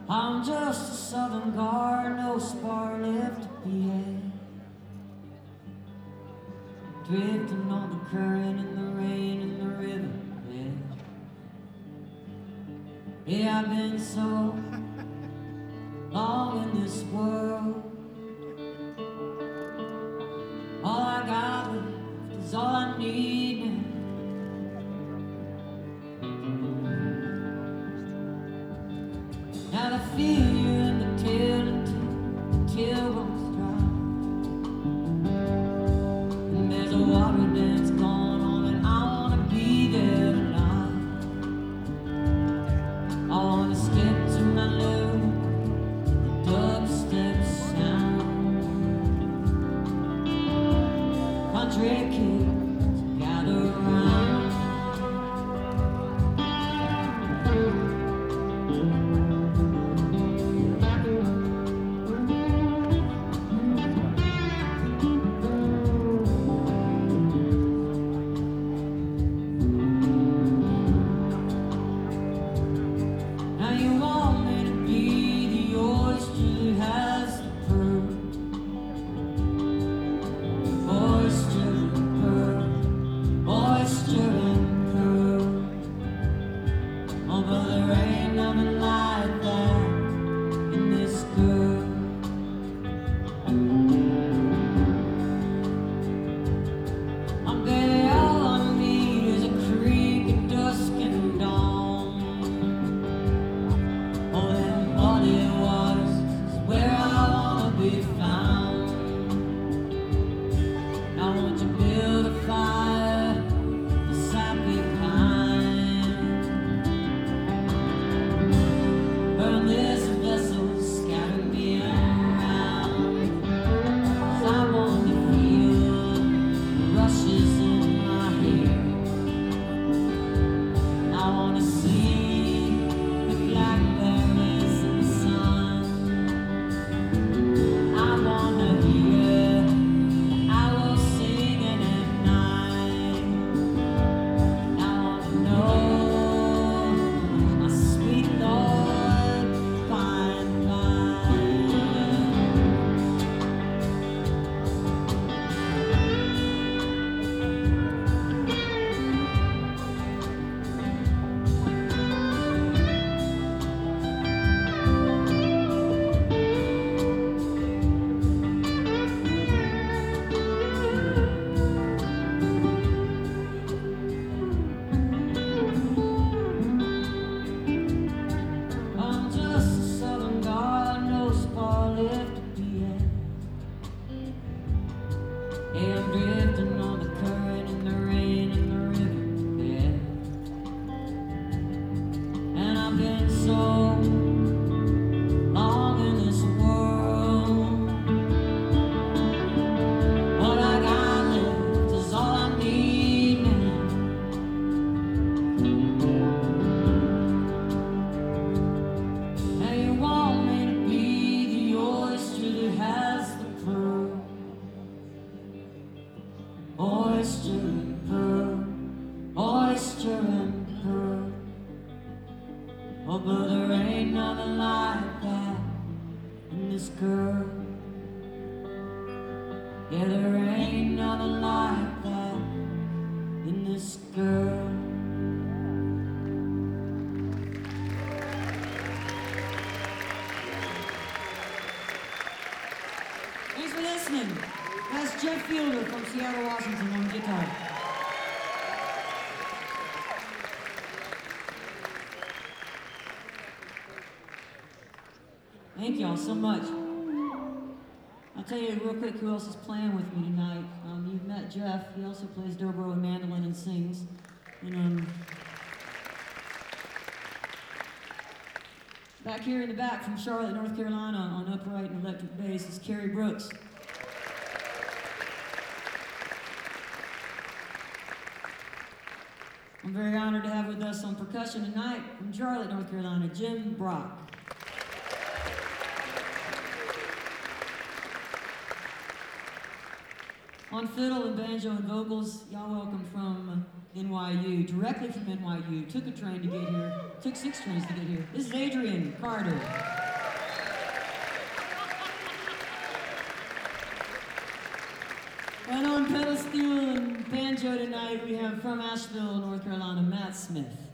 I'm just a southern guard, no spar left to be had. Drifting on the current in the rain in the river bed. Yeah, I've been so long in this world. All I got left is all I need now. Now I feel you in the tail until the tail runs dry. And there's a water dance going on and I wanna be there tonight. I wanna step to my love, the dubstep sound. Country kids gather around. Thanks for listening. That's Jeff Fielder from Seattle, Washington on guitar. Thank y'all so much. I'll tell you real quick who else is playing with me tonight. You've met Jeff. He also plays dobro and mandolin and sings. And back here in the back from Charlotte, North Carolina on upright and electric bass is Kerry Brooks. I'm very honored to have with us on percussion tonight from Charlotte, North Carolina, Jim Brock. On fiddle and banjo and vocals, y'all welcome from NYU, directly from NYU. Took a train to get here, took 6 trains to get here. This is Adrian Carter. And on pedal steel and banjo tonight, we have from Asheville, North Carolina, Matt Smith.